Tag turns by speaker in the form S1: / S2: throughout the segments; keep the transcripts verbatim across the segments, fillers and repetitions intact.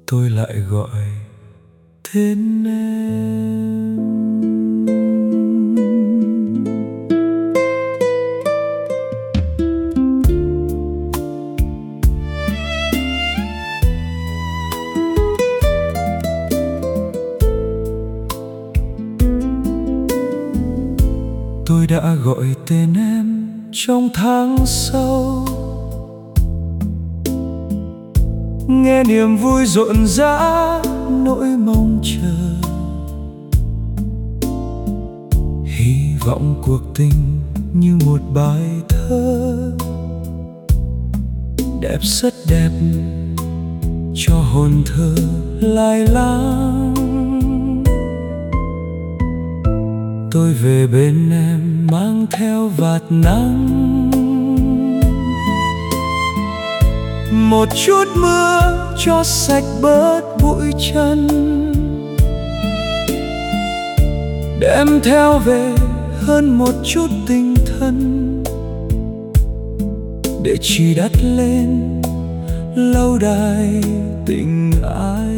S1: tôi lại gọi tên em. Tôi đã gọi tên em trong tháng sau, nghe niềm vui rộn rã nỗi mong chờ, hy vọng cuộc tình như một bài thơ đẹp rất đẹp cho hồn thơ lai láng. Tôi về bên em mang theo vạt nắng, một chút mưa cho sạch bớt bụi chân, đem theo về hơn một chút tình thân để chỉ đắt lên lâu đài tình ai.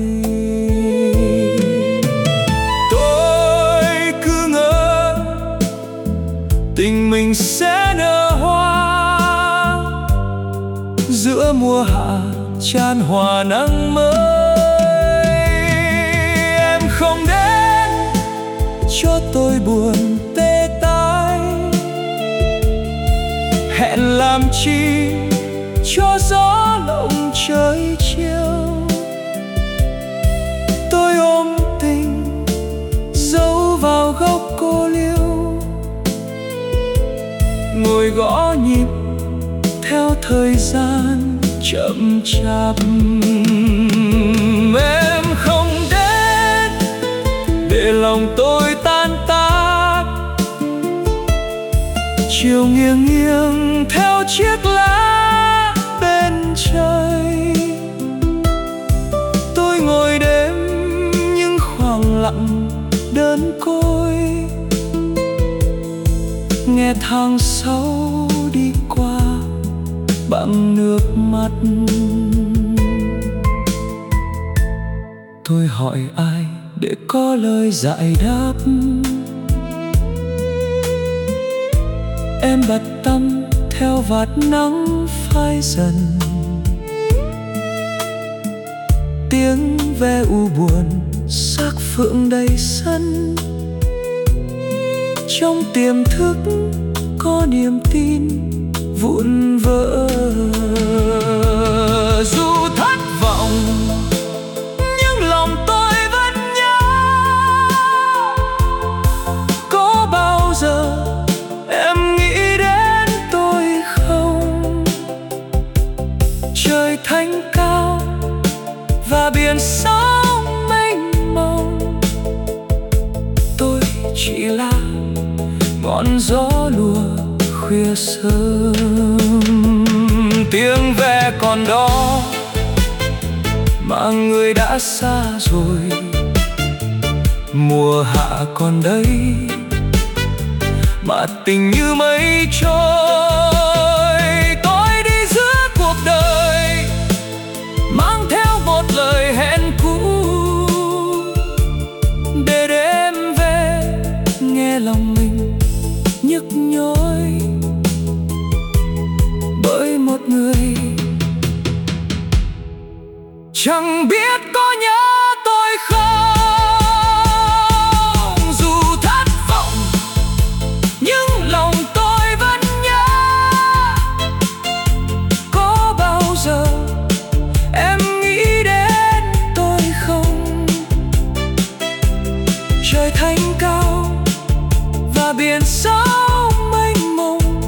S1: Tình mình sẽ nở hoa giữa mùa hạ chan hòa nắng mới. Em không đến cho tôi buồn tê tái, hẹn làm chi cho gió lộng trời chiều. Tôi ôm tình giấu vào góc cô liêu, ngồi gõ nhịp theo thời gian chậm chạp. Em không đến để lòng tôi tan tác, chiều nghiêng nghiêng theo chiếc lá bên trời. Tôi ngồi đêm những khoảng lặng đơn côi, nghe tháng sáu đi qua bằng nước mắt. Tôi hỏi ai để có lời giải đáp, em bật tâm theo vạt nắng phai dần. Tiếng ve u buồn xác phượng đầy sân, trong tiềm thức có niềm tin vụn vỡ. Dù thất vọng nhưng lòng tôi vẫn nhớ, có bao giờ em nghĩ đến tôi không? Trời thanh cao và biển sóng mênh mông, tôi chỉ là ngọn gió lùa khuya sớm. Tiếng ve còn đó mà người đã xa rồi, mùa hạ còn đây mà tình như mây trôi. Tôi đi giữa cuộc đời mang theo một lời hẹn cũ, để đêm về nghe lòng mình nhức nhối bởi một người chẳng biết có nhớ tôi không. Dù thất vọng nhưng lòng tôi vẫn nhớ, có bao giờ em nghĩ đến tôi không? Trời thanh cao và biển sóng mênh mông,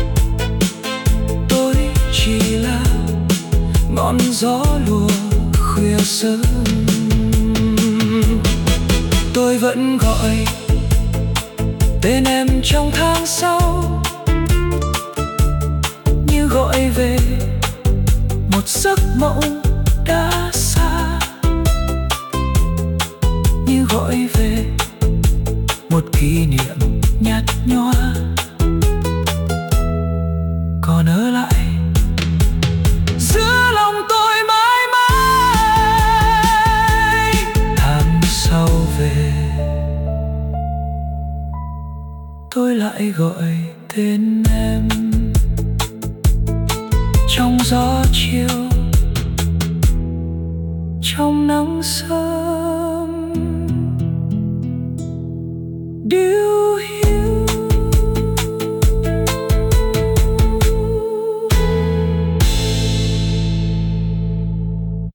S1: tôi chỉ là ngọn gió lùa khuya sớm. Tôi vẫn gọi tên em trong tháng sau, như gọi về một giấc mộng đã xa, như gọi về một kỷ niệm nhạt nhòa còn ở lại giữa lòng tôi mãi mãi. tôi lại gọi tên em. Trong gió chiều, trong nắng sớm, điêu